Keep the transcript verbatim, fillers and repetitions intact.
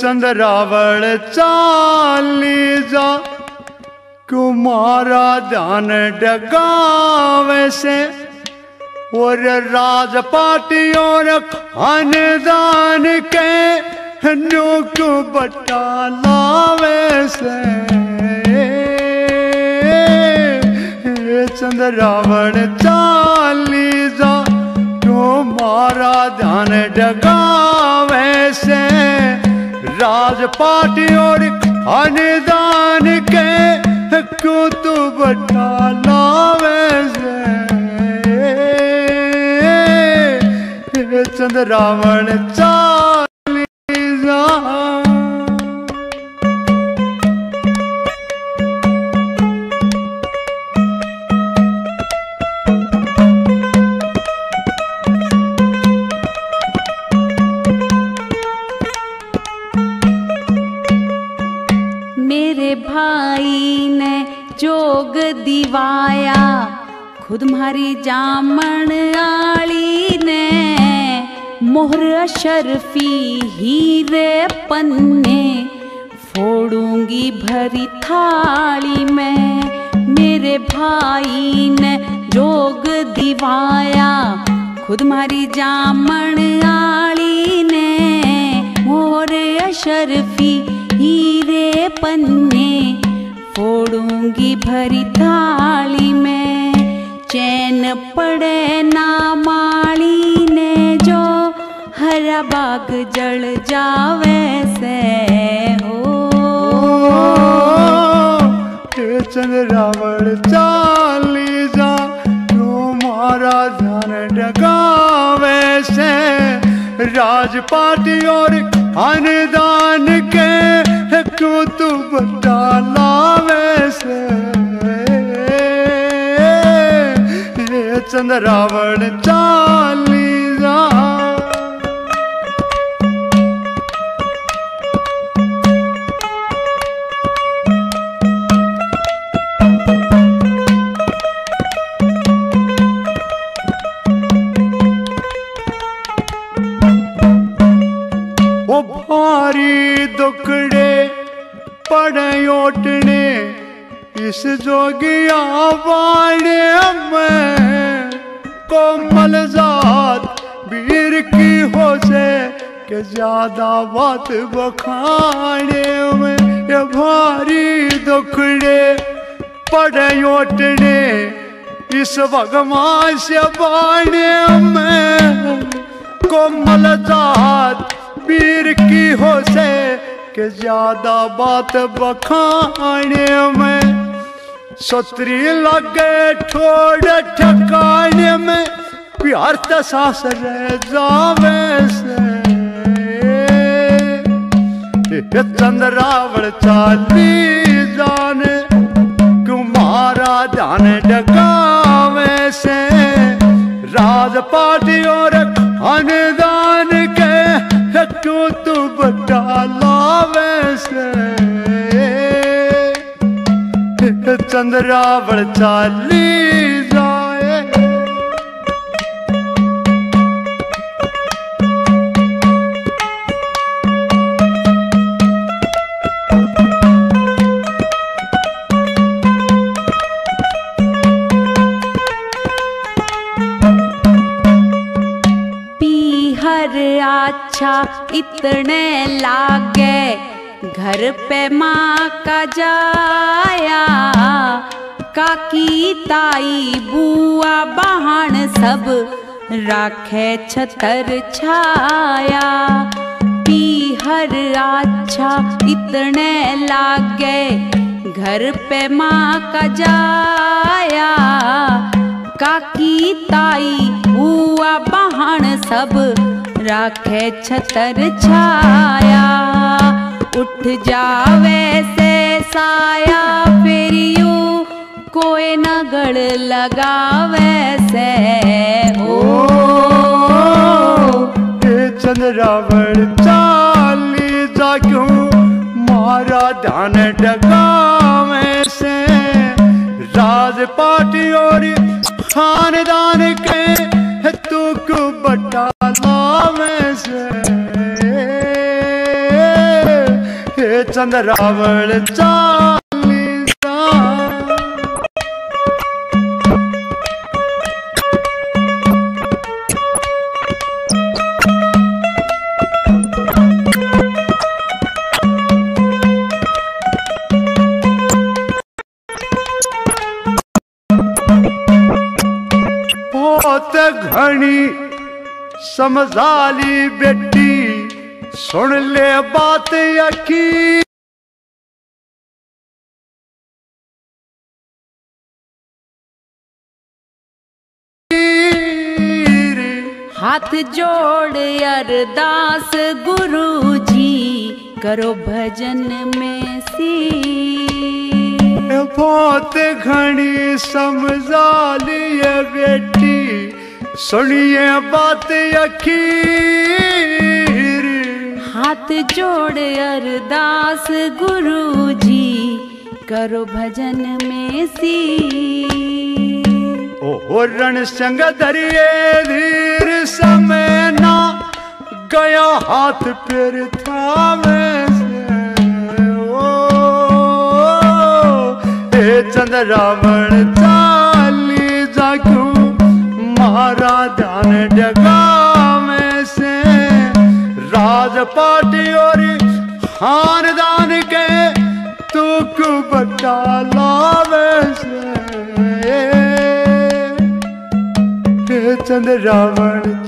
चंद्रावल चाली जा कुमारा ध्यान डगावे से और राजपाटी और खानदान के नुक बटा लावे से चंद्रावल चाली जा तुम्हारा ध्यान डगावे से राजपाटी और खानदान के कुतुब बटा लावे से चंद्रावल चाली जा मेरे भाई ने जोग दिवाया खुद मारी जामन आली ने मोहर अशरफी हीरे पन्ने फोड़ूंगी भरी थाली में। मेरे भाई ने जोग दिवाया खुद मारी जामन आली ने मोहर अशरफी हीरे पन्ने फोड़ूंगी भरी थाली में। चैन पड़े ना माली ने जो हरा बाग जल जावे से हो चंद्रावल चाली जा तुम्हारा ध्यान डगावे से राजपाटी और खानदान के कुतुब बटा लावे से चंद्रावल चाली जा वो भारी दुखड़े पड़े ओटने इस जोगिया वाणे में कोमल जात वीर की हो से के ज्यादा बात बखाने में। ये भारी दुखड़े पड़े ओटने इस भगवान से बाणे में कोमल जात वीर की हो से के ज्यादा बात बखाने में। सत्री लगे ठोड़ ठकाने में प्यार तसास रह जावे से चंद्रावल चाली जाने कुमारा ध्यान डगावे से राजपाटी और खानदान के कुतुब बटा लावे से चंद्रावल चाली जाए। अच्छा इतने लागे घर पे माँ का जाया काकी ताई बुआ बहन सब राखे छतर छाया। पीहर अच्छा इतने लागे घर पे माँ का जाया काकी ताई बुआ बहन सब राखे छतर छाया। उठ जावे से साया फिर यूं कोई न गड़ लगावे से ओ चंद्रावल चाली जा क्यों मारा ध्यान डगावे से राजपाटी और खानदान के तुक बटा लावे से चंद्रावल चालीसा। बहुत घनी समझाली बेटी सुन ले बात यकी। हाथ जोड़ अरदास गुरु जी करो भजन में सी। बहुत घनी समझाली बेटी सुनिए बात यकीर। हाथ जोड़ अरदास गुरु जी करो भजन में सी। ओ रण संग धरिए धीर समय ना गया हाथ फिर थामे से। ओ ए चंद्रावल चाली जागू मारा ध्यान डगा में से। राजपाटी और खानदान के तुक बटाला में से। चंद्रावल